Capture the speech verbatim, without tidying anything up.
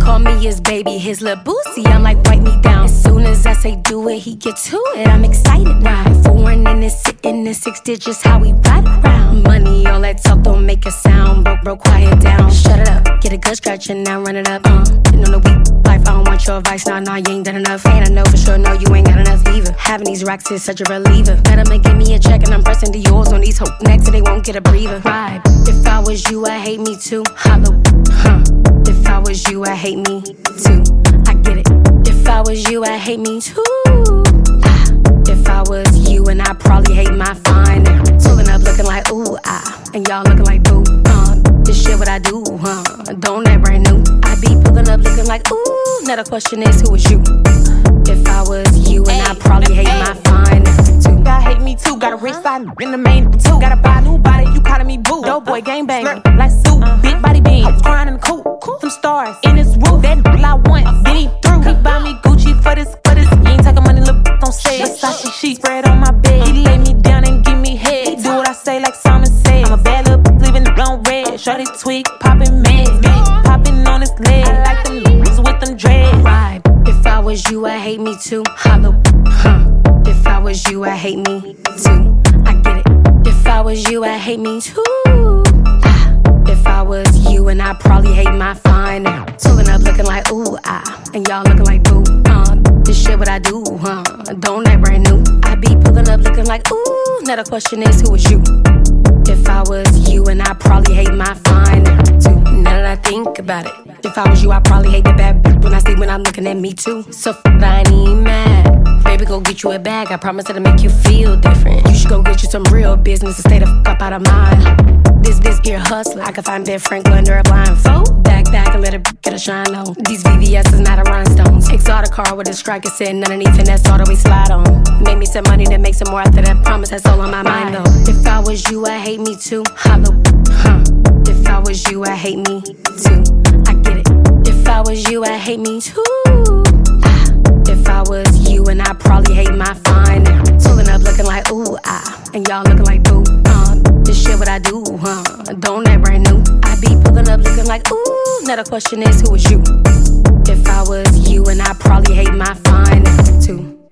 call me his baby, his little boosie. I'm like, wipe me down. As soon as I say do it, he get to it. I'm excited now. Foreign and it's sitting in six digits, how we ride around. Money, all that talk don't make a sound. Bro, bro, quiet down. Shut it up. Get a good scratch and now run it up. Uh, getting on the weak life, I don't want your advice. Nah, nah, you ain't done enough. And I know for sure, no, you ain't got enough either. Having these racks is such a reliever. Better make give me a check and I'm pressing the yours on these hope necks so they won't get a breather. Right. If I was you, I hate me too. Hollow, huh? If I was you, I hate me too. I get it. If I was you, I hate me too. Ah. If I was you, and I probably hate my fine. Pulling up looking like ooh ah, and y'all looking like boo. Uh, this shit what I do, huh? Don't act brand new. I be pulling up looking like ooh. Now the question is, who is you? If I was you, and I probably hate my fine too. I hate me too. Got a rich side in the main too. Gotta buy a new body, you calling me boo. Dope boy, gang bang, like suit, big body beans, grind in the coupe. Some stars in his roof. That I want, then he through. He buy me Gucci for this, for this. You ain't taking money, look on sale. Versace sheet spread on my bed. He lay me down and give me head. He do what I say, like Simon said. I'm a bad little living on red. Shorty tweak, popping meds, popping on his leg. I like them niggas with them dreads. Right. If I was you, I hate me too. Hollow, huh? If I was you, I hate me too. I get it. If I was you, I hate me too. Ah. If I was you, and I probably hate my fine. Pulling up looking like ooh ah, and y'all looking like boo. Uh, this shit what I do, huh? Don't act brand new. I be pulling up looking like ooh. Now the question is, who is you? If I was you, and I probably hate my fine too. Now that I think about it, if I was you, I probably hate the bad bitch when I see when I'm looking at me too. So f I ain't even mad. Baby, go get you a bag. I promise it'll make you feel different. You should go get you some real business and stay the f up out of mine. This, this here hustler. I can find Ben Franklin under a blindfold. Back, back and let a get a shine on. These V V S is not a rhinestones. Exotic car with a striker sitting underneath and that's all that we slide on. Make me some money that makes some more after that. Promise that's all on my mind though. If I was you, I hate me too. Hollow, huh? If I was you, I hate me too. I get it. If I was you, I hate me too. Ah. If I was you, and I probably hate my fine. Pulling up looking like ooh ah, and y'all looking like boo. Uh, this shit what I do, huh? Don't act brand new. I be pulling up looking like ooh. Now the question is, who is you? If I was you, and I probably hate my fine too.